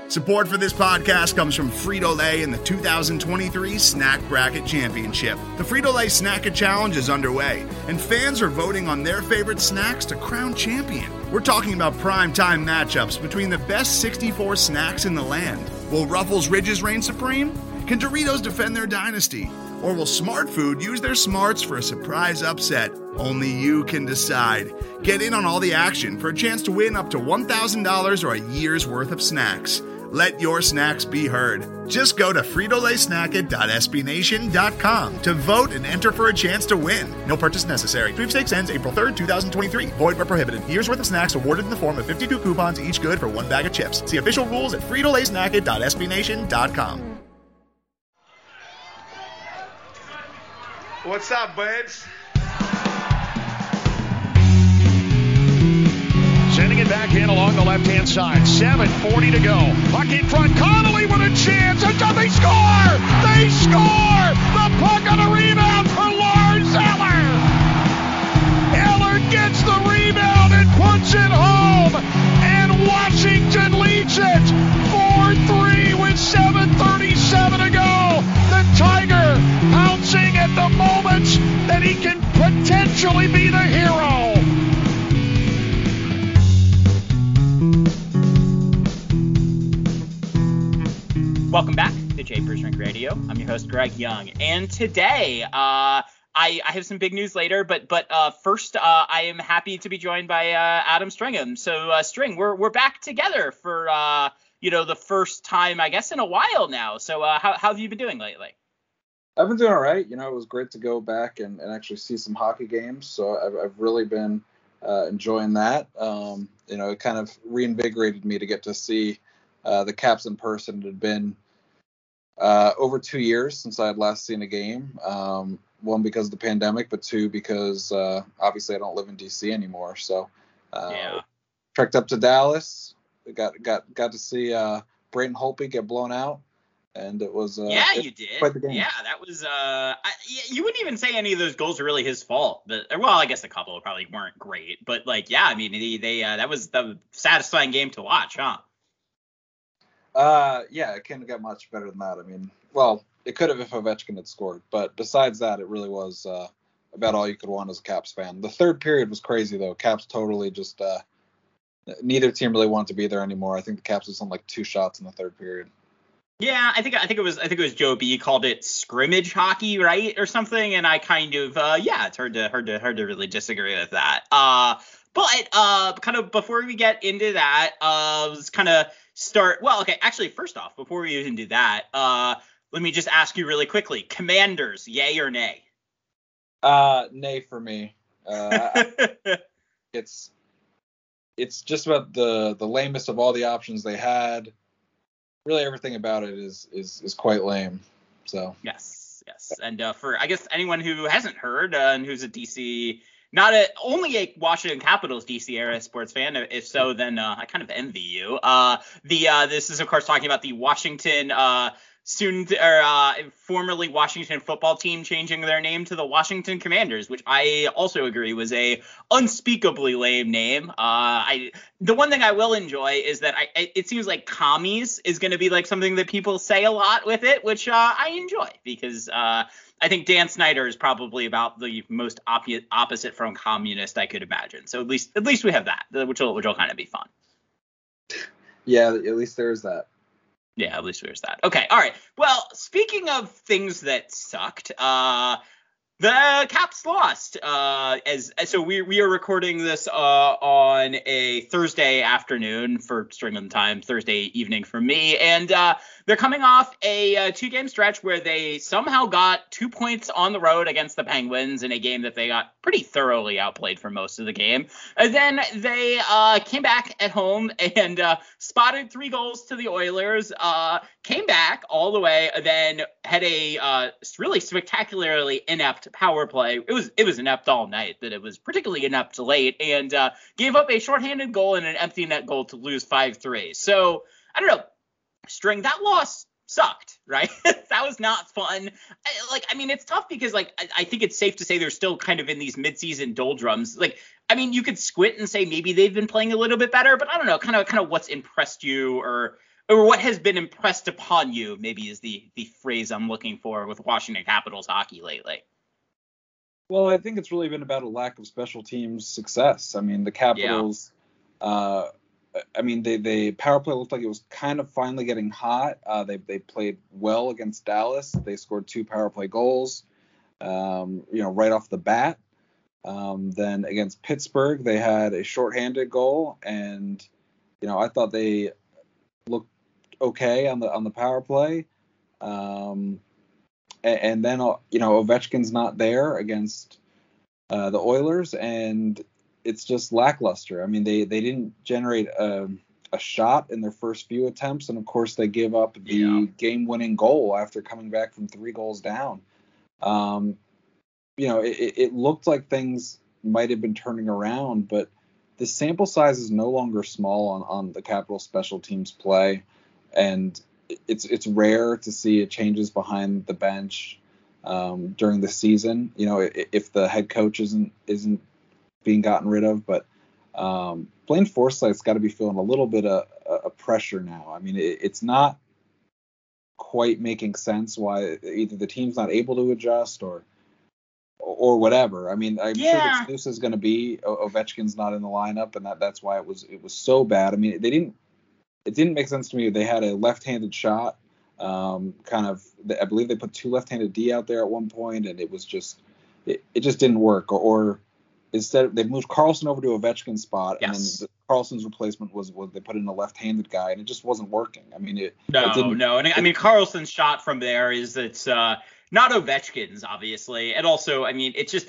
Support for this podcast comes from Frito-Lay and the 2023 Snack Bracket Championship. The Frito-Lay Snack Challenge is underway, and fans are voting on their favorite snacks to crown champion. We're talking about prime-time matchups between the best 64 snacks in the land. Will Ruffles Ridges reign supreme? Can Doritos defend their dynasty? Or will Smart Food use their smarts for a surprise upset? Only you can decide. Get in on all the action for a chance to win up to $1,000 or a year's worth of snacks. Let your snacks be heard. Just go to fritolaysnacket.sbnation.com to vote and enter for a chance to win. No purchase necessary. Sweepstakes ends April 3rd, 2023. Void where prohibited. Year's worth of snacks awarded in the form of 52 coupons, each good for one bag of chips. See official rules at fritolaysnacket.sbnation.com. What's up, babes? Sending it back in along the left-hand side. 7:40 to go. Puck in front. Connolly with a chance. And they score! They score! The puck on a rebound for Lars Eller. Eller gets the rebound and puts it home. And Washington leads it 4-3 with 7:37 to go. The Tiger pouncing at the moment that he can potentially be the hero. Welcome back to Japers Rink Radio. I'm your host, Greg Young, and today I have some big news later, but first I am happy to be joined by Adam Stringham. So String, we're back together for the first time I guess in a while now. So how have you been doing lately? I've been doing all right. It was great to go back and actually see some hockey games. So I've really been enjoying that. It kind of reinvigorated me to get to see the Caps in person. It had been over 2 years since I had last seen a game. One, because of the pandemic, but two, because obviously I don't live in DC anymore. So trekked up to Dallas. Got to see Braden Holtby get blown out. And it was you did. Quite the game. Yeah, that was you wouldn't even say any of those goals are really his fault. But I guess a couple probably weren't great. But they that was the satisfying game to watch, huh? It couldn't get much better than that. It could have if Ovechkin had scored. But besides that, it really was about all you could want as a Caps fan. The third period was crazy though. Caps totally just neither team really wanted to be there anymore. I think the Caps was on like 2 shots in the third period. Yeah, I think it was Joe B called it scrimmage hockey, right, or something, and I kind of it's hard to really disagree with that. But kind of before we get into that, let's kind of start. Well, okay, actually, first off, before we even do that, let me just ask you really quickly: Commanders, yay or nay? Nay for me. It's just about the lamest of all the options they had. Really, everything about it is quite lame. So yes, and for I guess anyone who hasn't heard and who's a DC, only a Washington Capitals DC area sports fan, if so, then I kind of envy you. This is of course talking about the Washington formerly Washington football team changing their name to the Washington Commanders, which I also agree was a unspeakably lame name. The one thing I will enjoy is that it seems like commies is going to be like something that people say a lot with it, which I enjoy because I think Dan Snyder is probably about the most opposite from communist I could imagine. So at least we have that, which will kind of be fun. Yeah, at least there's that. Yeah, at least there's that. Okay, all right. Well, speaking of things that sucked, the Caps lost. So we are recording this on a Thursday afternoon for Stringham time, Thursday evening for me, and they're coming off a 2-game stretch where they somehow got 2 points on the road against the Penguins in a game that they got pretty thoroughly outplayed for most of the game. And then they came back at home and spotted 3 goals to the Oilers, came back all the way, then had a really spectacularly inept power play. It was inept all night, but it was particularly inept late, and gave up a shorthanded goal and an empty net goal to lose 5-3. So, I don't know. String, that loss sucked, right? That was not fun. It's tough because, I think it's safe to say they're still kind of in these midseason doldrums. You could squint and say maybe they've been playing a little bit better, but I don't know, kind of what's impressed you or or what has been impressed upon you, maybe is the phrase I'm looking for with Washington Capitals hockey lately. Well, I think it's really been about a lack of special teams success. I mean, the Capitals, the power play looked like it was kind of finally getting hot. They played well against Dallas. They scored 2 power play goals, right off the bat. Then against Pittsburgh, they had a shorthanded goal, and I thought they looked okay on the power play. And then Ovechkin's not there against the Oilers, and it's just lackluster. I mean, they didn't generate a shot in their first few attempts, and of course they gave up the game-winning goal after coming back from 3 goals down. It looked like things might have been turning around, but the sample size is no longer small on the Capitals special teams play, and it's rare to see changes behind the bench during the season. If the head coach isn't being gotten rid of, but Blaine Forsythe's got to be feeling a little bit of pressure now. I mean, it's not quite making sense why either the team's not able to adjust or whatever. I mean, I'm sure the excuse is going to be Ovechkin's not in the lineup, and that's why it was so bad. I mean, it didn't make sense to me. They had a left-handed shot, I believe they put 2 left-handed D out there at one point, and it was just it just didn't work. Or instead they moved Karlsson over to Ovechkin's spot, and then Karlsson's replacement was they put in a left-handed guy, and it just wasn't working. I mean, and I mean, Karlsson's shot from there it's not Ovechkin's, obviously. And also, I mean, it's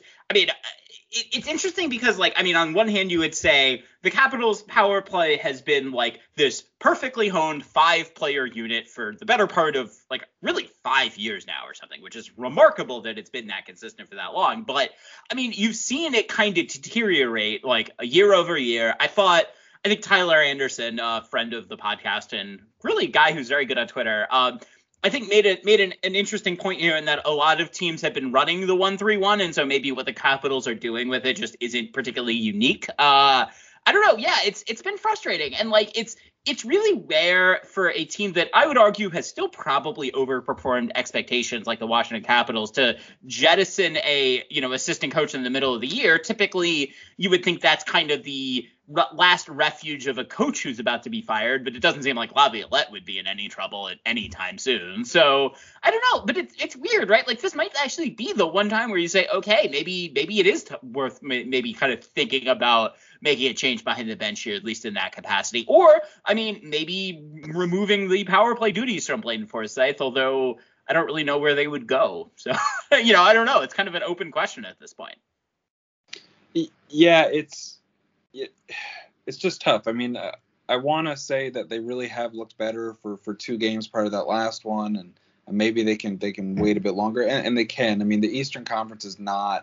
interesting because, on one hand, you would say the Capitals' power play has been, this perfectly honed 5-player unit for the better part of, really 5 years now or something, which is remarkable that it's been that consistent for that long. But, I mean, you've seen it kind of deteriorate, year over year. I think Tyler Anderson, a friend of the podcast and really a guy who's very good on Twitter, I think made an interesting point here in that a lot of teams have been running the 1-3-1, and so maybe what the Capitals are doing with it just isn't particularly unique. I don't know. Yeah, it's been frustrating, and it's really rare for a team that I would argue has still probably overperformed expectations, like the Washington Capitals, to jettison a assistant coach in the middle of the year. Typically, you would think that's kind of the last refuge of a coach who's about to be fired, but it doesn't seem like Laviolette would be in any trouble at any time soon. So I don't know, but it's weird, right? This might actually be the one time where you say, okay, maybe it is worth maybe kind of thinking about making a change behind the bench here, at least in that capacity. Or, I mean, maybe removing the power play duties from Blaine Forsythe, although I don't really know where they would go. So, I don't know. It's kind of an open question at this point. Yeah, it's just tough. I mean, I want to say that they really have looked better for 2 games prior to that last one, and maybe they can wait a bit longer, and they can. I mean, the Eastern Conference is not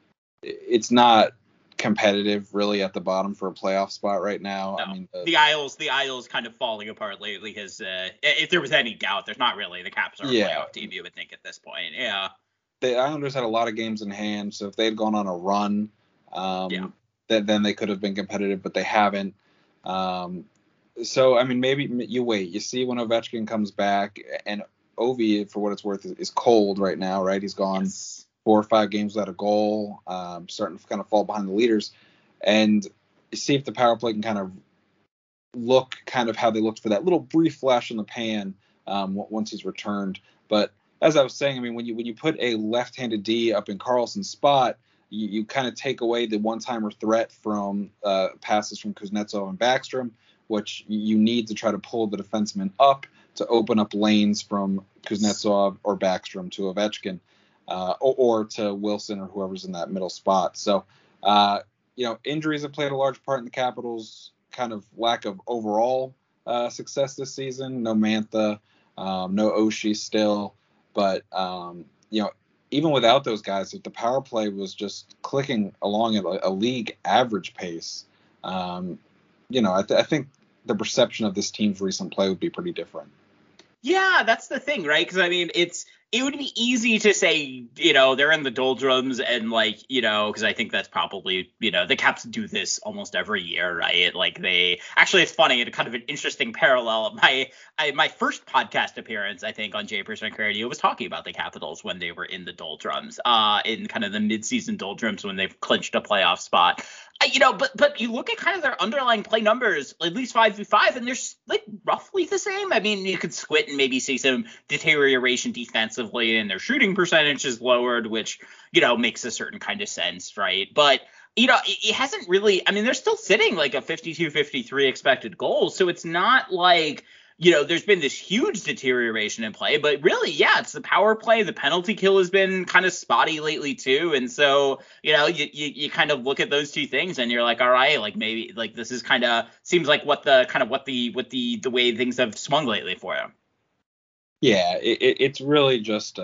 competitive really at the bottom for a playoff spot right now. No. I mean, the Isles kind of falling apart lately has, if there was any doubt, there's not really. The Caps are a playoff team, you would think at this point. Yeah. The Islanders had a lot of games in hand, so if they had gone on a run, then they could have been competitive, but they haven't. So, I mean, maybe you wait. You see when Ovechkin comes back, and Ovi, for what it's worth, is cold right now, right? He's gone 4 or 5 games without a goal, starting to kind of fall behind the leaders. And you see if the power play can kind of look kind of how they looked for that little brief flash in the pan once he's returned. But as I was saying, I mean, when you put a left-handed D up in Karlsson's spot, you kind of take away the one-timer threat from passes from Kuznetsov and Backstrom, which you need to try to pull the defenseman up to open up lanes from Kuznetsov or Backstrom to Ovechkin, or to Wilson or whoever's in that middle spot. So, injuries have played a large part in the Capitals' kind of lack of overall success this season. No Mantha, no Oshie still, but even without those guys, if the power play was just clicking along at a league average pace, I think the perception of this team's recent play would be pretty different. Yeah, that's the thing, right? Because, I mean, it's it would be easy to say, they're in the doldrums and because I think that's probably, the Caps do this almost every year, right? Like it's funny, it's kind of an interesting parallel. My first podcast appearance, I think, on Jay Percent Radio was talking about the Capitals when they were in the doldrums, in kind of the midseason doldrums when they've clinched a playoff spot. But you look at kind of their underlying play numbers, at least 5v5, and they're roughly the same. I mean, you could squint and maybe see some deterioration defensively, and their shooting percentage is lowered, which, makes a certain kind of sense, right? But, it hasn't really – I mean, they're still sitting like a 52-53 expected goals, so it's not like – there's been this huge deterioration in play, but really, yeah, it's the power play. The penalty kill has been kind of spotty lately too. And so, you kind of look at those two things and you're like, all right, like maybe like this is kind of seems like what the way things have swung lately for you. Yeah, it's really just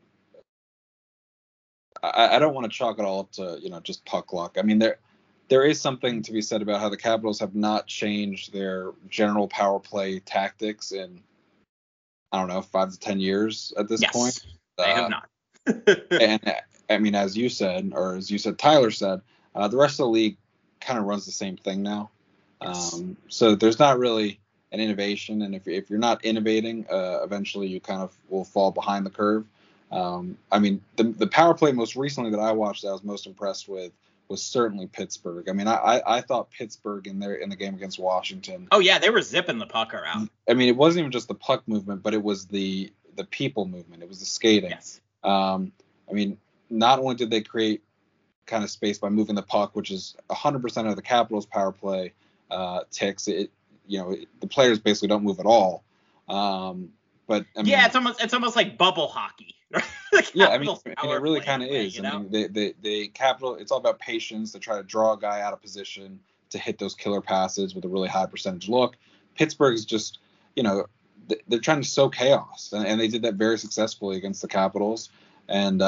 I don't want to chalk it all up to, just puck luck. I mean, there is something to be said about how the Capitals have not changed their general power play tactics in, 5 to 10 years at this point. They have not. And I mean, as you said, Tyler said, the rest of the league kind of runs the same thing now. Yes. So there's not really an innovation. And if you're not innovating, eventually you kind of will fall behind the curve. I mean, the power play most recently that I watched that I was most impressed with was certainly Pittsburgh. I mean, I thought Pittsburgh in the game against Washington. Oh yeah, they were zipping the puck around. I mean, it wasn't even just the puck movement, but it was the people movement. It was the skating. Yes. I mean, not only did they create kind of space by moving the puck, which is 100% of the Capitals power play ticks. The players basically don't move at all. But I mean, yeah, it's almost like bubble hockey. Yeah, I mean, it really kind of is. I mean, the Capital, it's all about patience to try to draw a guy out of position to hit those killer passes with a really high percentage look. Pittsburgh's just, they're trying to sow chaos, and they did that very successfully against the Capitals. And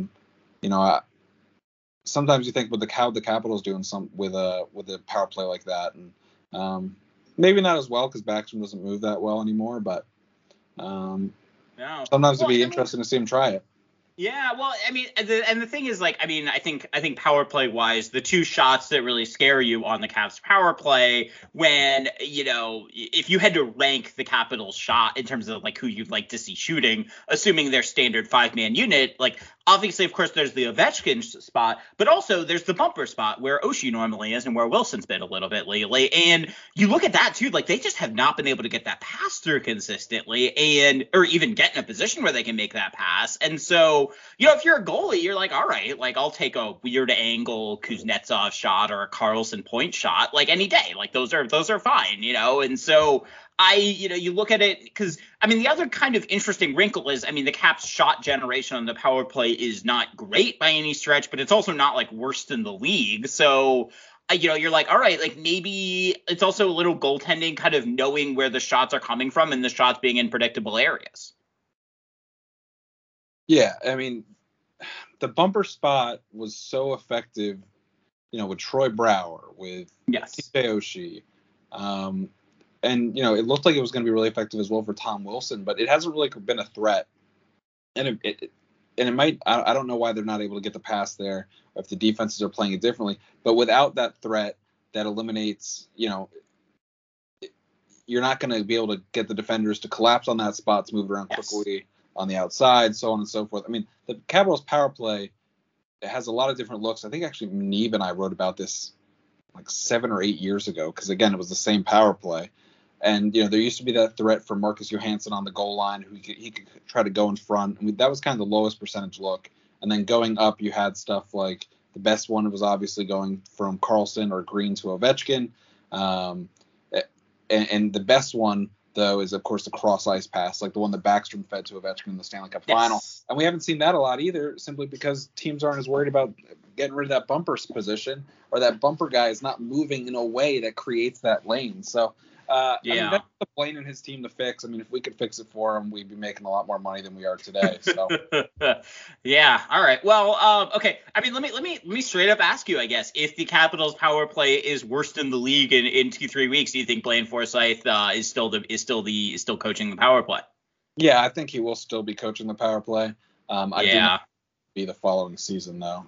sometimes you think with how the Capitals doing with a power play like that, and maybe not as well because Backstrom doesn't move that well anymore, but. Sometimes it'd be interesting to see him try it. Yeah, well, I mean, and the thing is, I think power play wise, the two shots that really scare you on the Caps power play, when if you had to rank the Capitals shot in terms of who you'd like to see shooting, assuming their standard 5-man unit, obviously, of course, there's the Ovechkin spot, but also there's the bumper spot where Oshie normally is and where Wilson's been a little bit lately. And you look at that too, they just have not been able to get that pass through consistently, or even get in a position where they can make that pass. And so, if you're a goalie, you're like, all right, I'll take a weird angle Kuznetsov shot or a Carlson point shot any day. Those are fine, and so you look at it because, the other kind of interesting wrinkle is, the Caps shot generation on the power play is not great by any stretch, but it's also not worst in the league. So, you're like, all right, maybe it's also a little goaltending, kind of knowing where the shots are coming from and the shots being in predictable areas. Yeah, the bumper spot was so effective, with Troy Brouwer, with TJ Oshie. And, it looked like it was going to be really effective as well for Tom Wilson, but it hasn't really been a threat. And it might, I don't know why they're not able to get the pass there, or if the defenses are playing it differently. But without that threat, that eliminates, you're not going to be able to get the defenders to collapse on that spot to move around quickly on the outside, so on and so forth. The Capitals power play has a lot of different looks. I think actually Neve and I wrote about this 7 or 8 years ago, because again, it was the same power play. And, there used to be that threat for Marcus Johansson on the goal line, who he could try to go in front. That was kind of the lowest percentage look. And then going up, you had stuff like the best one was obviously going from Carlson or Green to Ovechkin. And the best one, though, is, of course, the cross-ice pass, the one that Backstrom fed to Ovechkin in the Stanley Cup final. And we haven't seen that a lot either, simply because teams aren't as worried about getting rid of that bumper position, or that bumper guy is not moving in a way that creates that lane. So, that's the Blaine and his team to fix. If we could fix it for him, we'd be making a lot more money than we are today. So, yeah. All right. Well, okay. Let me straight up ask you, I guess, if the Capitals power play is worst in the league in 2-3 weeks, do you think Blaine Forsythe is still coaching the power play? Yeah, I think he will still be coaching the power play. I do not be the following season though.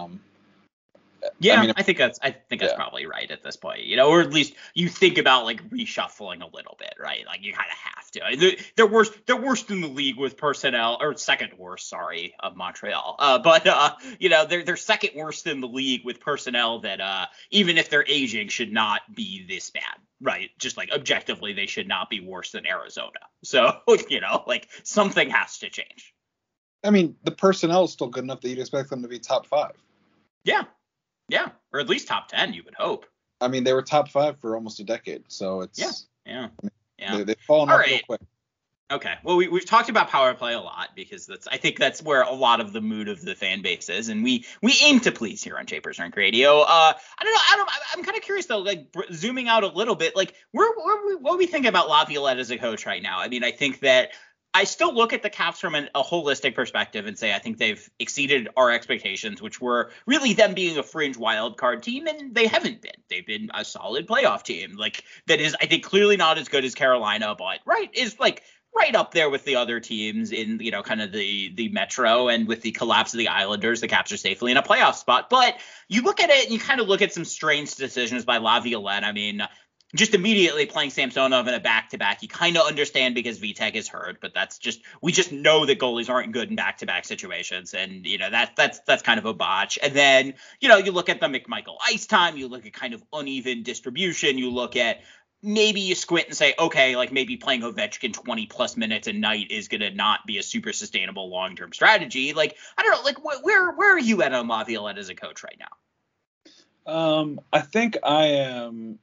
Yeah, I think that's yeah. probably right at this point, or at least you think about like reshuffling a little bit, right? Like you kind of have to. They're worst in the league with personnel, or second worst, sorry, of Montreal. But they're second worst in the league with personnel that even if they're aging should not be this bad, right? Just like objectively, they should not be worse than Arizona. So like something has to change. I mean, the personnel is still good enough that you'd expect them to be top 5. Yeah, or at least top 10, you would hope. I mean, they were top 5 for almost a decade, so it's yeah. They've fallen off real quick. Okay, well, we've talked about power play a lot because I think that's where a lot of the mood of the fan base is, and we aim to please here on Japers Rink Radio. I don't know, I'm kind of curious though, like zooming out a little bit, like what do we think about Laviolette as a coach right now? I mean, I think that I still look at the Caps from a holistic perspective and say I think they've exceeded our expectations, which were really them being a fringe wild card team, and they haven't been. They've been a solid playoff team, like that is, I think, clearly not as good as Carolina, but is like right up there with the other teams in kind of the Metro, and with the collapse of the Islanders, the Caps are safely in a playoff spot. But you look at it and you kind of look at some strange decisions by Laviolette. I mean, just immediately playing Samsonov in a back-to-back, you kind of understand because Vitek is hurt, but we just know that goalies aren't good in back-to-back situations, and that's kind of a botch. And then you look at the McMichael ice time, you look at kind of uneven distribution, you look at maybe you squint and say, okay, like maybe playing Ovechkin 20 plus minutes a night is gonna not be a super sustainable long-term strategy. Like I don't know, like where are you at on Laviolette as a coach right now? I think I'm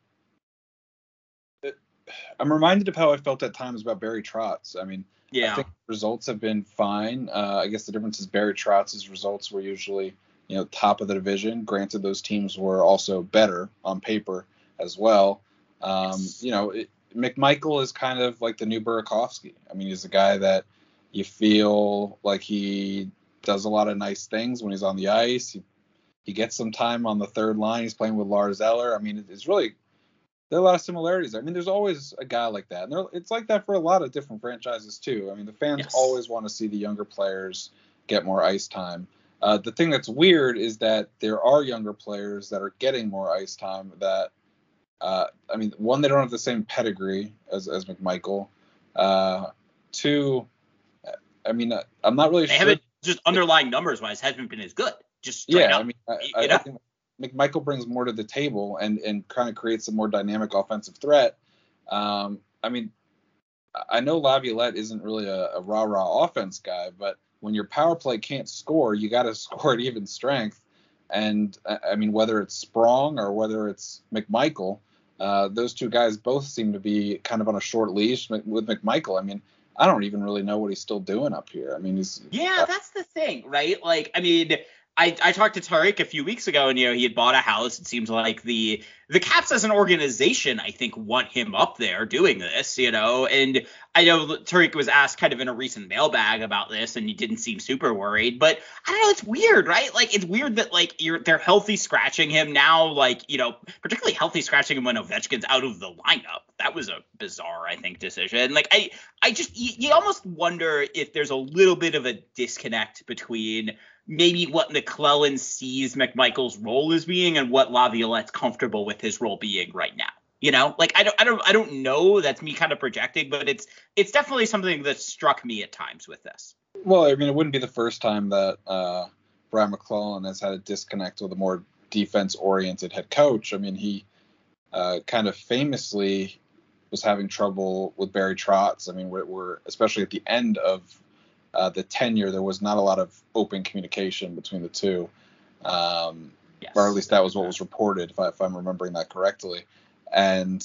reminded of how I felt at times about Barry Trotz. I mean, I think results have been fine. I guess the difference is Barry Trotz's results were usually, top of the division. Granted, those teams were also better on paper as well. McMichael is kind of like the new Burakovsky. I mean, he's a guy that you feel like he does a lot of nice things when he's on the ice. He gets some time on the third line. He's playing with Lars Eller. I mean, it's really, there are a lot of similarities. I mean, there's always a guy like that. And it's like that for a lot of different franchises, too. I mean, the fans always want to see the younger players get more ice time. The thing that's weird is that there are younger players that are getting more ice time that, one, they don't have the same pedigree as McMichael. Two, I'm not really sure. They haven't, just underlying numbers-wise, hasn't been as good. Just straight up. I think McMichael brings more to the table and kind of creates a more dynamic offensive threat. I know Laviolette isn't really a rah-rah offense guy, but when your power play can't score, you got to score at even strength. And, whether it's Sprong or whether it's McMichael, those two guys both seem to be kind of on a short leash with McMichael. I don't even really know what he's still doing up here. That's the thing, right? Like, I talked to Tariq a few weeks ago, and he had bought a house. It seems like the Caps as an organization, I think, want him up there doing this, and I know Tariq was asked kind of in a recent mailbag about this, and he didn't seem super worried. But I don't know, it's weird, right? Like, it's weird that like they're healthy scratching him now, like particularly healthy scratching him when Ovechkin's out of the lineup. That was a bizarre, I think, decision. Like I just you almost wonder if there's a little bit of a disconnect between maybe what McClellan sees McMichael's role as being and what Laviolette's comfortable with his role being right now. Like I don't know. That's me kind of projecting, but it's definitely something that struck me at times with this. Well, it wouldn't be the first time that Brian McClellan has had a disconnect with a more defense-oriented head coach. He kind of famously was having trouble with Barry Trotz. We're especially at the end of the tenure, there was not a lot of open communication between the two, or at least that was what was reported, if I'm remembering that correctly. And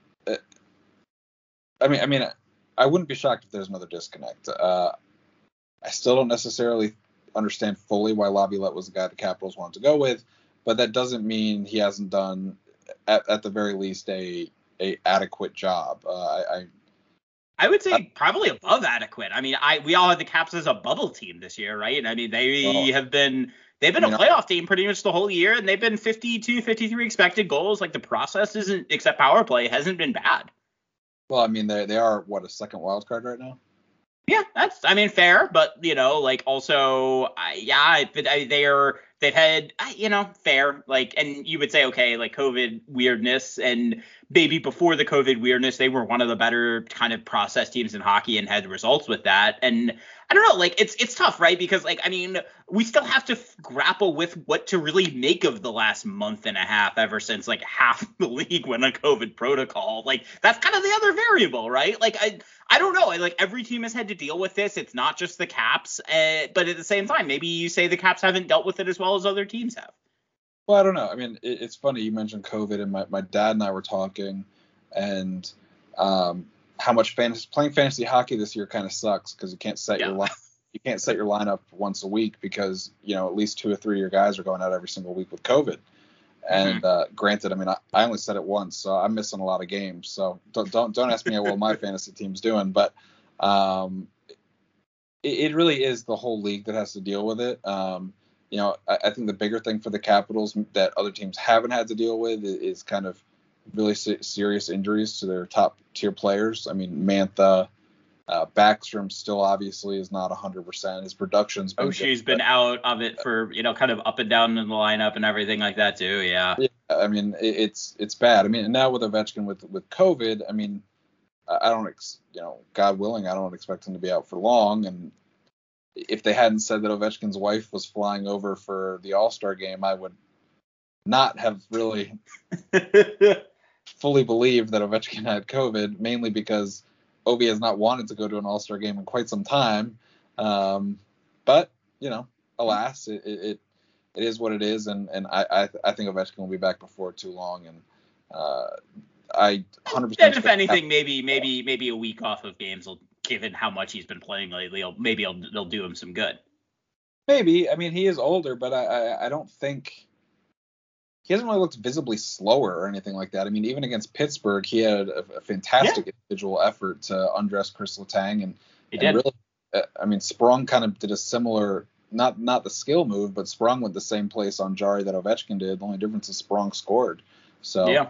I wouldn't be shocked if there's another disconnect. I still don't necessarily understand fully why Laviolette was the guy the Capitals wanted to go with, but that doesn't mean he hasn't done, at the very least, a adequate job. I would say probably above adequate. We all had the Caps as a bubble team this year, right? They've been a playoff team pretty much the whole year, and they've been 52, 53 expected goals. Like the process isn't, except power play, hasn't been bad. Well, they are a second wild card right now? Yeah, that's, I mean, fair, but like also, they've had, fair, like, and you would say, okay, like COVID weirdness, and maybe before the COVID weirdness, they were one of the better kind of process teams in hockey and had results with that. And I don't know, like, it's tough, right? Because, like, I mean, we still have to grapple with what to really make of the last month and a half, ever since like half the league went on COVID protocol. Like, that's kind of the other variable, right? Like, I don't know. Like, every team has had to deal with this. It's not just the Caps, but at the same time, maybe you say the Caps haven't dealt with it as well as other teams have. Well, I don't know. I mean, it's funny you mentioned COVID, and my dad and I were talking, and how much playing fantasy hockey this year kind of sucks because you can't set your lineup once a week because at least 2 or 3 of your guys are going out every single week with COVID. And granted, I mean, I only said it once, so I'm missing a lot of games. So don't ask me how well my fantasy team's doing, but it really is the whole league that has to deal with it. I think the bigger thing for the Capitals that other teams haven't had to deal with is kind of really serious injuries to their top tier players. I mean, Mantha, Backstrom still obviously is not 100%. His production's been Oshie's been out of it for kind of up and down in the lineup and everything like that too. Yeah. I mean, it's bad. I mean, and now with Ovechkin with COVID, I mean, I don't God willing, I don't expect him to be out for long. And if they hadn't said that Ovechkin's wife was flying over for the All-Star game, I would not have really fully believed that Ovechkin had COVID, mainly because Ovi has not wanted to go to an All-Star game in quite some time. But, alas, it is what it is. And I think Ovechkin will be back before too long. And I 100%. And if anything, maybe a week off of games will, given how much he's been playing lately, they'll do him some good. Maybe. I mean, he is older, but I don't think he hasn't really looked visibly slower or anything like that. I mean, even against Pittsburgh, he had a fantastic individual effort to undress Chris Letang, and he did. Really, I mean, Sprong kind of did a similar, not the skill move, but Sprong went the same place on Jari that Ovechkin did. The only difference is Sprong scored. So, yeah.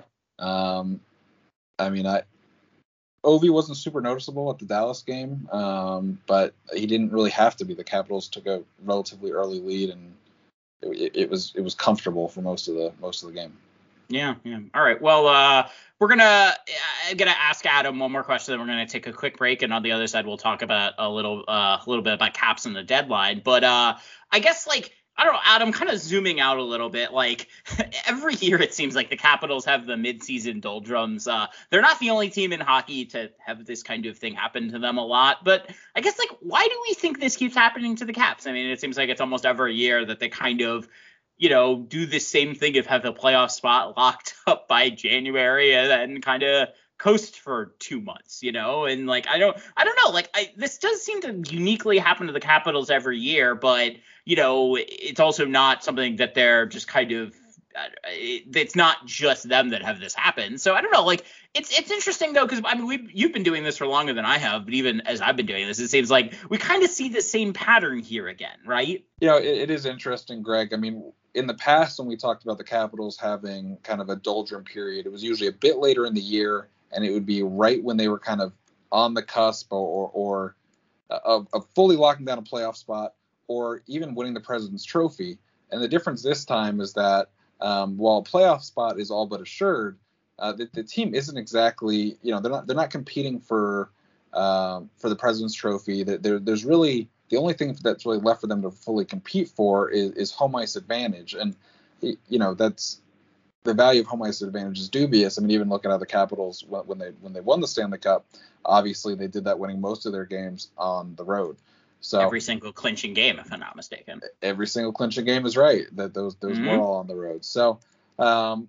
I mean, Ovi wasn't super noticeable at the Dallas game, but he didn't really have to be. The Capitals took a relatively early lead, and it was comfortable for most of the game. Yeah. All right. Well, I'm gonna ask Adam one more question, then we're gonna take a quick break, and on the other side we'll talk about a little bit about Caps and the deadline. But I guess, like, I don't know, Adam, kind of zooming out a little bit, like, every year it seems like the Capitals have the midseason doldrums. They're not the only team in hockey to have this kind of thing happen to them a lot, but I guess, like, why do we think this keeps happening to the Caps? I mean, it seems like it's almost every year that they kind of, do the same thing of have the playoff spot locked up by January and then kind of coast for 2 months, and, like, I don't know, like, this does seem to uniquely happen to the Capitals every year, but it's also not something that they're just kind of, it's not just them that have this happen. So I don't know, like, it's interesting though, because I mean, you've been doing this for longer than I have, but even as I've been doing this, it seems like we kind of see the same pattern here again, right? It is interesting, Greg. I mean, in the past, when we talked about the Capitals having kind of a doldrum period, it was usually a bit later in the year, and it would be right when they were kind of on the cusp or of fully locking down a playoff spot, or even winning the President's Trophy. And the difference this time is that while a playoff spot is all but assured, the team isn't exactly, they're not competing for the President's Trophy. There's really, the only thing that's really left for them to fully compete for is home ice advantage, and that's, the value of home ice advantage is dubious. I mean, even looking at the Capitals when they won the Stanley Cup, obviously they did that winning most of their games on the road. So every single clinching game, if I'm not mistaken. Every single clinching game is right. That those were all on the road. So, I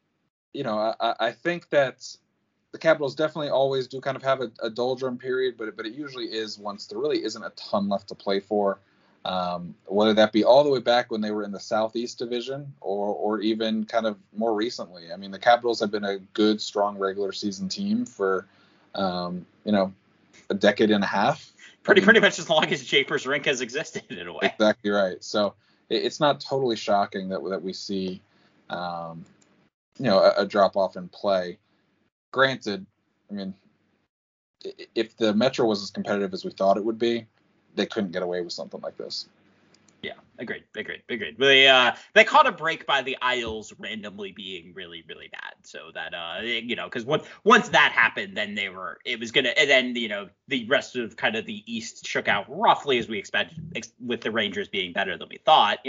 think that the Capitals definitely always do kind of have a doldrum period, but it usually is once there really isn't a ton left to play for. Whether that be all the way back when they were in the Southeast Division or even kind of more recently. I mean, the Capitals have been a good, strong regular season team for, a decade and a half. Pretty much as long as Japers Rink has existed, in a way. Exactly right. So it's not totally shocking that we see, a drop off in play. Granted, I mean, if the Metro was as competitive as we thought it would be, they couldn't get away with something like this. Yeah, agreed. They caught a break by the Isles randomly being really, really bad. So that, because once that happened, then it was going to, and then, the rest of kind of the East shook out roughly as we expected, with the Rangers being better than we thought.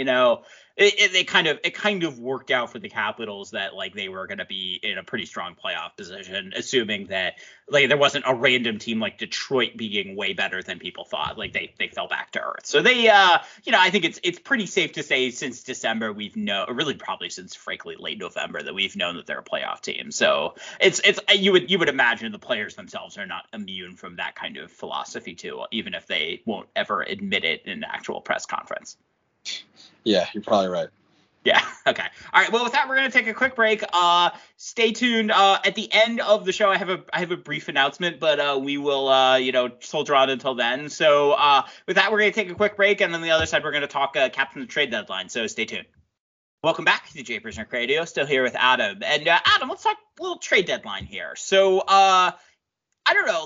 It kind of worked out for the Capitals that, like, they were going to be in a pretty strong playoff position, assuming that, like, there wasn't a random team like Detroit being way better than people thought. Like, they fell back to earth. So they, I think it's pretty safe to say since December really probably since frankly late November, that we've known that they're a playoff team. So it's you would imagine the players themselves are not immune from that kind of philosophy too, even if they won't ever admit it in an actual press conference. Yeah, you're probably right. Yeah. Okay. All right. Well, with that, we're going to take a quick break. Stay tuned. At the end of the show, I have a brief announcement, but we will, soldier on until then. So with that, we're going to take a quick break. And on the other side, we're going to talk Captain of the Trade Deadline. So stay tuned. Welcome back to Japers Nerd Radio. Still here with Adam. And Adam, let's talk a little trade deadline here. So I don't know.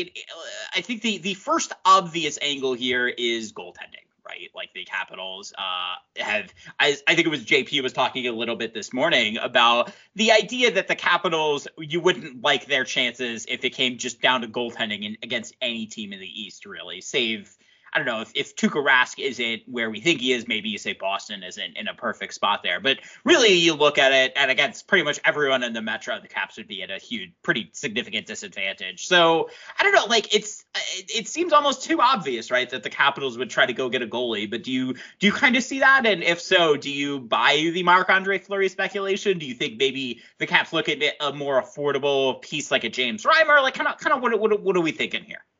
I think the first obvious angle here is goaltending. Right, like the Capitals I think it was JP was talking a little bit this morning about the idea that the Capitals, you wouldn't like their chances if it came just down to goaltending against any team in the East, really, save, I don't know, if Tuukka Rask isn't where we think he is, maybe you say Boston isn't in a perfect spot there. But really, you look at it, and against pretty much everyone in the Metro, the Caps would be at a pretty significant disadvantage. So I don't know, like it seems almost too obvious, right, that the Capitals would try to go get a goalie. But do you kind of see that? And if so, do you buy the Marc-Andre Fleury speculation? Do you think maybe the Caps look at a more affordable piece like a James Reimer? Like kind of what are we thinking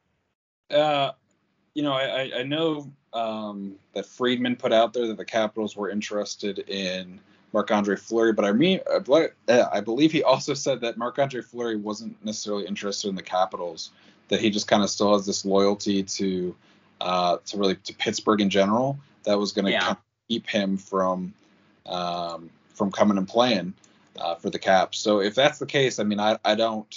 here? I know that Friedman put out there that the Capitals were interested in Marc-Andre Fleury, but I believe he also said that Marc-Andre Fleury wasn't necessarily interested in the Capitals, that he just kind of still has this loyalty to Pittsburgh in general that was going to keep him from coming and playing for the Caps. So if that's the case, I don't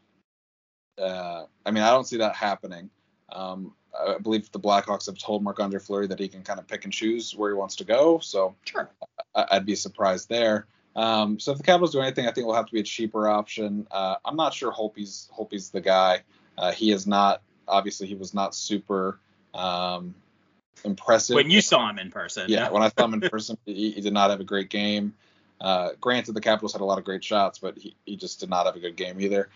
see that happening. I believe the Blackhawks have told Marc-Andre Fleury that he can kind of pick and choose where he wants to go. So sure, I'd be surprised there. So if the Capitals do anything, I think it will have to be a cheaper option. I'm not sure Holtby's the guy. He is not, obviously he was not super impressive. When you saw him in person. Yeah, when I saw him in person, he did not have a great game. Granted, the Capitals had a lot of great shots, but he just did not have a good game either.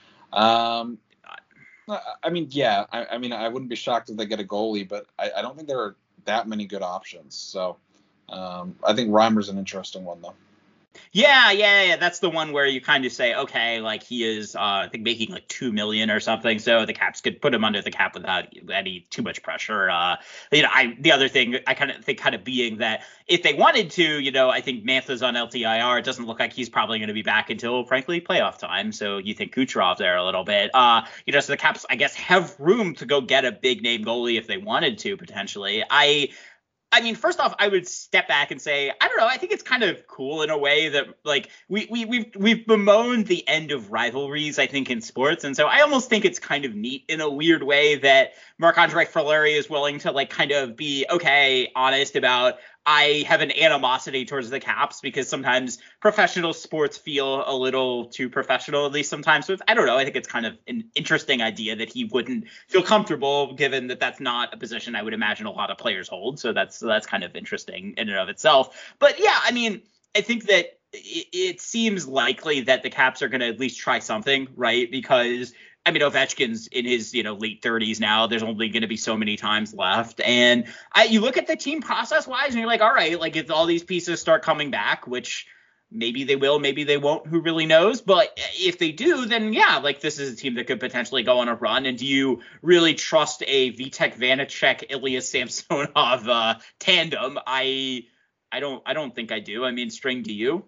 I wouldn't be shocked if they get a goalie, but I don't think there are that many good options. So I think Reimer's an interesting one, though. Yeah. That's the one where you kind of say, okay, like he is, I think making like $2 million or something. So the Caps could put him under the cap without any too much pressure. The other thing I kind of think being that if they wanted to, I think Mantha's on LTIR. It doesn't look like he's probably going to be back until, frankly, playoff time. So you think Kucherov there a little bit. So the Caps, I guess, have room to go get a big name goalie if they wanted to potentially. I mean, first off, I would step back and say, I don't know. I think it's kind of cool in a way that, like, we've bemoaned the end of rivalries, I think, in sports, and so I almost think it's kind of neat in a weird way that Marc-Andre Fleury is willing to, like, kind of be honest about, I have an animosity towards the Caps because sometimes professional sports feel a little too professional, at least sometimes. So I don't know. I think it's kind of an interesting idea that he wouldn't feel comfortable, given that that's not a position I would imagine a lot of players hold. So that's kind of interesting in and of itself. But yeah, I mean, I think that it seems likely that the Caps are going to at least try something, right? Because Ovechkin's in his, late 30s now. There's only going to be so many times left. And you look at the team process-wise, and you're like, all right, like if all these pieces start coming back, which maybe they will, maybe they won't, who really knows? But if they do, then yeah, like this is a team that could potentially go on a run. And do you really trust a Vitek Vanacek, Ilya Samsonov tandem? I don't think I do. I mean, String, do you?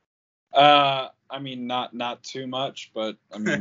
Not too much, but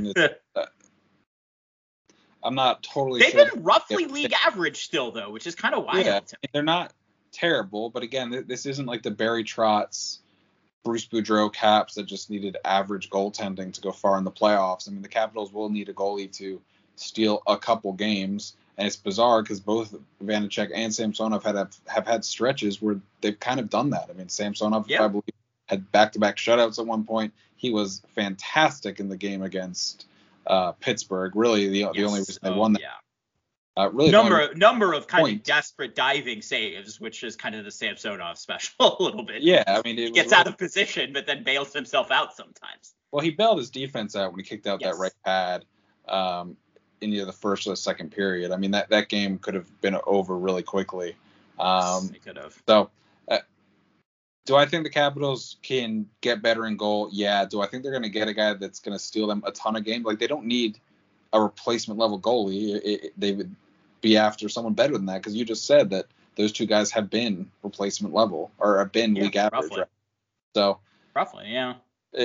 I'm not totally They've sure. Been roughly league average still, though, which is kind of wild. Yeah, they're not terrible, but again, this isn't like the Barry Trotz, Bruce Boudreau Caps that just needed average goaltending to go far in the playoffs. I mean, the Capitals will need a goalie to steal a couple games. And it's bizarre because both Vanecek and Samsonov have had stretches where they've kind of done that. I mean, Samsonov, I believe, had back-to-back shutouts at one point. He was fantastic in the game against Pittsburgh. Really, the only reason they won that. Yeah. Really, number of kind of desperate diving saves, which is kind of the Samsonov special a little bit. Yeah, I mean, he gets out of position, but then bails himself out sometimes. Well, he bailed his defense out when he kicked out that right pad in either the first or the second period. I mean, that game could have been over really quickly. It could have. So, do I think the Capitals can get better in goal? Yeah. Do I think they're going to get a guy that's going to steal them a ton of games? Like, they don't need a replacement level goalie. They would be after someone better than that, because you just said that those two guys have been replacement level or have been league average. Right? So roughly, yeah.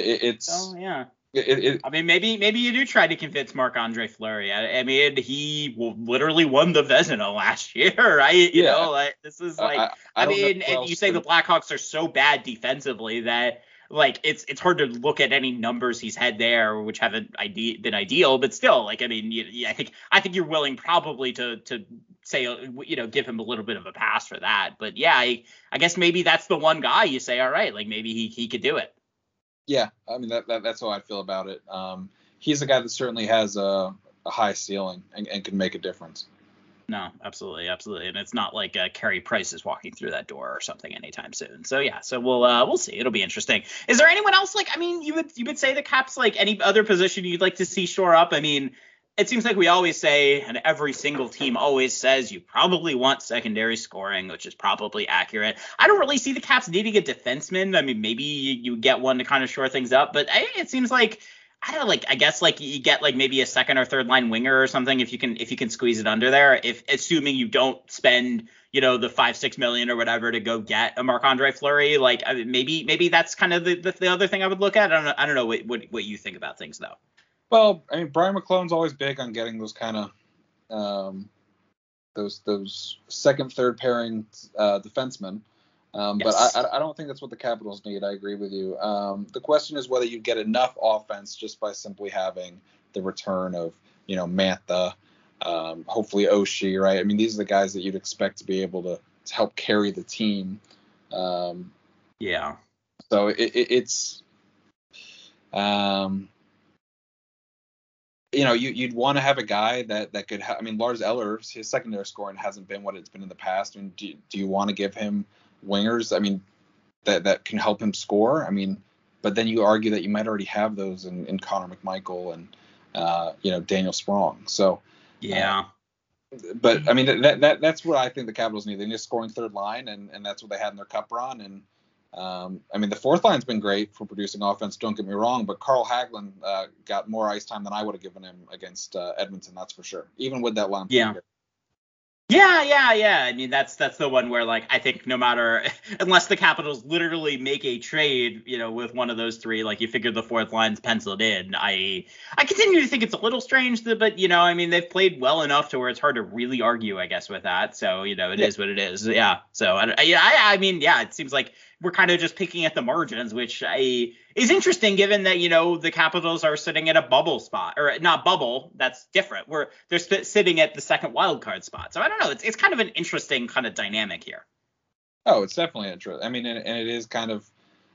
I mean, maybe you do try to convince Marc-Andre Fleury. I mean, he literally won the Vezina last year, right? You know, like, this is like, I mean, and you say the Blackhawks are so bad defensively that, like, it's hard to look at any numbers he's had there, which haven't been ideal, but still, like, I mean, I think you're willing probably to say, you know, give him a little bit of a pass for that. But yeah, I guess maybe that's the one guy you say, all right, like, maybe he could do it. Yeah, I mean, that's how I feel about it. He's a guy that certainly has a high ceiling and can make a difference. No, absolutely. And it's not like Carey Price is walking through that door or something anytime soon. So yeah, so we'll see. It'll be interesting. Is there anyone else, like, I mean, you would say the Caps, like, any other position you'd like to see shore up? I mean, it seems like we always say, and every single team always says, you probably want secondary scoring, which is probably accurate. I don't really see the Caps needing a defenseman. I mean, maybe you get one to kind of shore things up, but it seems like, I don't know, like, I guess, like, you get, like, maybe a second or third line winger or something if you can squeeze it under there, if assuming you don't spend, you know, the $5-6 million or whatever to go get a Marc-Andre Fleury. Like, I mean, maybe that's kind of the other thing I would look at. I don't know what you think about things, though. Well, I mean, Brian McClellan's always big on getting those kind of those second, third pairing defensemen. But I don't think that's what the Capitals need. I agree with you. The question is whether you get enough offense just by simply having the return of, you know, Mantha, hopefully Oshie, right? I mean, these are the guys that you'd expect to be able to help carry the team. Yeah. So it's you know, you'd want to have a guy that could I mean, Lars Eller, his secondary scoring hasn't been what it's been in the past. I mean, do you want to give him wingers, I mean, that can help him score? I mean, but then you argue that you might already have those in Connor McMichael and you know, Daniel Sprong. So yeah. But I mean, that's what I think the Capitals need. They need a scoring third line, and that's what they had in their cup run. And I mean, the fourth line's been great for producing offense, don't get me wrong, but Carl Hagelin got more ice time than I would have given him against Edmonton, that's for sure, even with that line. Yeah. I mean, that's the one where, like, I think no matter, unless the Capitals literally make a trade, you know, with one of those three, like, you figure the fourth line's penciled in. I continue to think it's a little strange, but, you know, I mean, they've played well enough to where it's hard to really argue, I guess, with that. So, you know, it is what it is. Yeah. So, I mean, yeah, it seems like we're kind of just picking at the margins, which is interesting given that, you know, the Capitals are sitting at a bubble spot, or not bubble. That's different. They're sitting at the second wild card spot. So I don't know. It's kind of an interesting kind of dynamic here. Oh, it's definitely interesting. I mean, and it is kind of,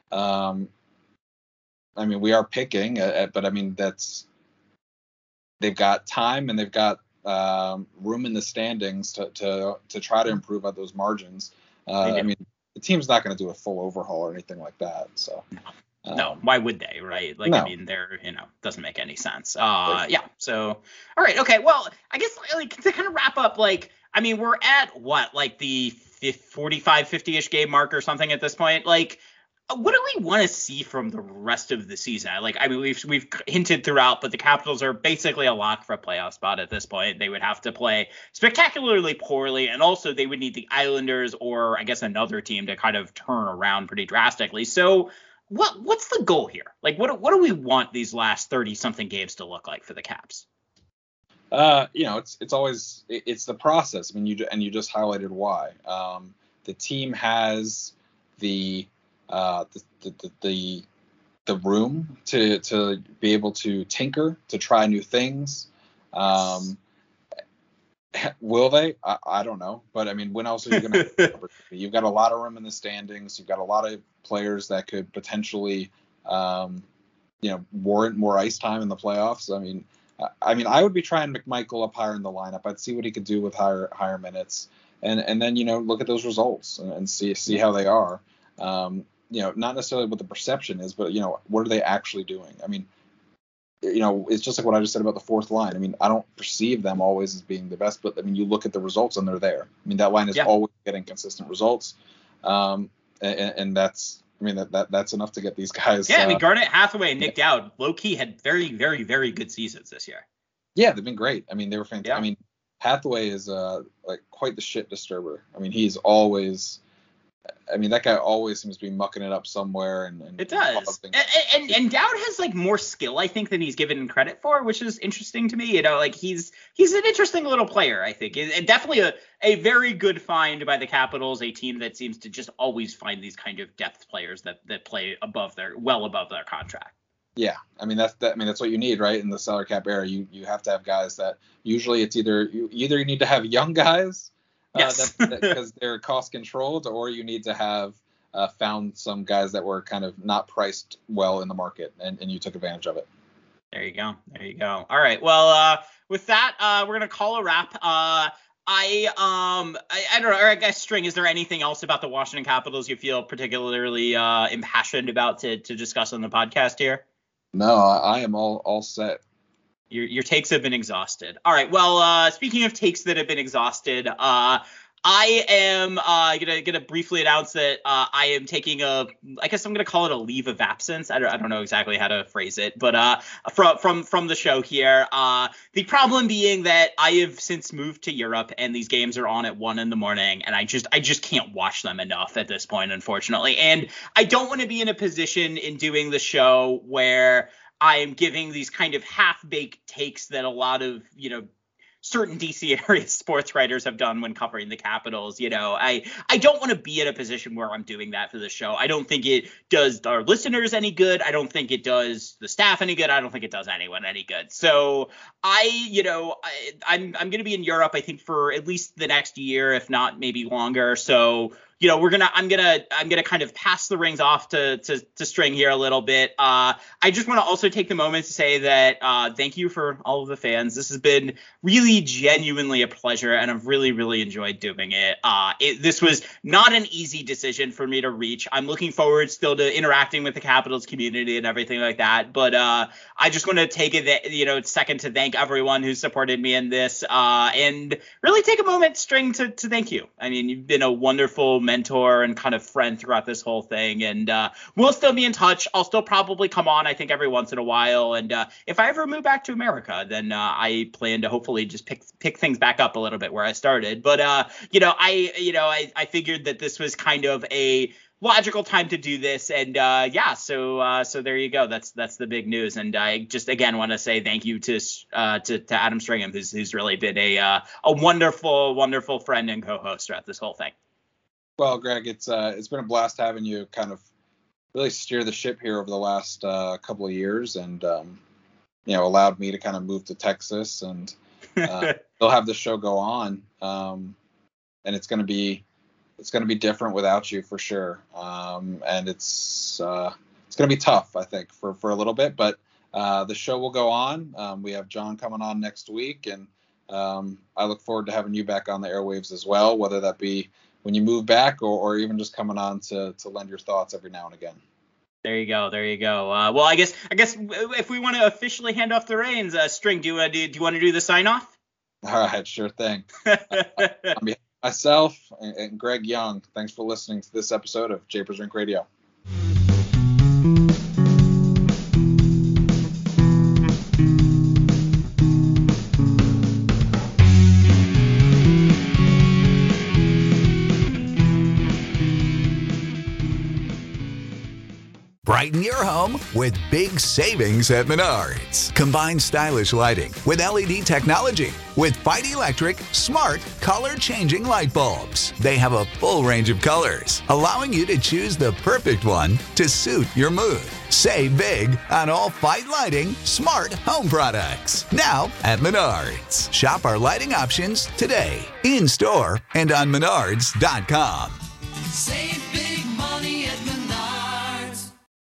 I mean, we are picking, but I mean, they've got time and they've got room in the standings to try to improve on those margins. I mean, the team's not going to do a full overhaul or anything like that. So no, why would they, right? Like, no. I mean, they're, you know, doesn't make any sense. Yeah. So, all right. Okay. Well, I guess, like, to kind of wrap up, like, I mean, we're at what, like the 45, 50-ish game mark or something at this point. Like, what do we want to see from the rest of the season? Like, I mean, we've hinted throughout, but the Capitals are basically a lock for a playoff spot at this point. They would have to play spectacularly poorly, and also they would need the Islanders or, I guess, another team to kind of turn around pretty drastically. So what's the goal here? Like, what do we want these last 30-something games to look like for the Caps? You know, it's always the process. I mean, you just highlighted why. The team has the room to be able to tinker, to try new things. Will they? I don't know. But, I mean, when else are you going to have an opportunity? You've got a lot of room in the standings. You've got a lot of players that could potentially, warrant more ice time in the playoffs. I mean, I would be trying McMichael up higher in the lineup. I'd see what he could do with higher minutes. And then, look at those results and see how they are. Not necessarily what the perception is, but, what are they actually doing? I mean, it's just like what I just said about the fourth line. I mean, I don't perceive them always as being the best, but I mean, you look at the results and they're there. I mean, that line is always getting consistent results. And that's, I mean, that's enough to get these guys. Yeah, I mean, Garnett, Hathaway, and Nick Dowd, low-key had very, very, very good seasons this year. Yeah, they've been great. I mean, they were fantastic. Yeah. I mean, Hathaway is like quite the shit disturber. I mean, he's always. I mean, that guy always seems to be mucking it up somewhere. And it does. And Dowd has like more skill, I think, than he's given credit for, which is interesting to me. Like he's an interesting little player, I think. And definitely a very good find by the Capitals, a team that seems to just always find these kind of depth players that play well above their contract. Yeah, I mean that's what you need, right? In the salary cap era, you have to have guys that usually it's either you need to have young guys. Yes. Because they're cost controlled, or you need to have found some guys that were kind of not priced well in the market, and you took advantage of it. There you go. All right. Well, with that, we're gonna call a wrap. I don't know. Or I guess, String, is there anything else about the Washington Capitals you feel particularly impassioned about to discuss on the podcast here? No, I am all set. Your takes have been exhausted. All right. Well, speaking of takes that have been exhausted, I am gonna briefly announce that I am taking I guess I'm gonna call it a leave of absence. I don't know exactly how to phrase it, but from the show here. The problem being that I have since moved to Europe, and these games are on at 1 a.m, and I just can't watch them enough at this point, unfortunately. And I don't want to be in a position in doing the show where I am giving these kind of half-baked takes that a lot of, certain DC area sports writers have done when covering the Capitals. I don't want to be in a position where I'm doing that for the show. I don't think it does our listeners any good. I don't think it does the staff any good. I don't think it does anyone any good. So I'm going to be in Europe, I think, for at least the next year, if not maybe longer. So I'm gonna kind of pass the rings off to String here a little bit. I just want to also take the moment to say that thank you for all of the fans. This has been really genuinely a pleasure, and I've really, really enjoyed doing it. This was not an easy decision for me to reach. I'm looking forward still to interacting with the Capitals community and everything like that. But I just want to take a second to thank everyone who supported me in this, and really take a moment, String, to thank you. I mean, you've been a wonderful mentor and kind of friend throughout this whole thing, and we'll still be in touch. I'll still probably come on, I think, every once in a while, and if I ever move back to America, then I plan to hopefully just pick things back up a little bit where I started. But I figured that this was kind of a logical time to do this, and so there you go. That's the big news, and I just again want to say thank you to Adam Stringham, who's really been a wonderful friend and co-host throughout this whole thing. Well, Greg, it's been a blast having you kind of really steer the ship here over the last couple of years, and allowed me to kind of move to Texas, and they'll have the show go on, and it's going to be different without you for sure, and it's going to be tough, I think, for a little bit, but the show will go on. We have John coming on next week, and I look forward to having you back on the airwaves as well, whether that be when you move back or even just coming on to lend your thoughts every now and again. There you go. Well, I guess if we want to officially hand off the reins, String, do you want to do the sign off? All right, sure thing. On behalf of myself and Greg Young, thanks for listening to this episode of Japers Rink Radio. Brighten your home with big savings at Menards. Combine stylish lighting with LED technology with Fight Electric smart color-changing light bulbs. They have a full range of colors, allowing you to choose the perfect one to suit your mood. Save big on all Fight Lighting smart home products. Now at Menards. Shop our lighting options today, in-store and on menards.com. Save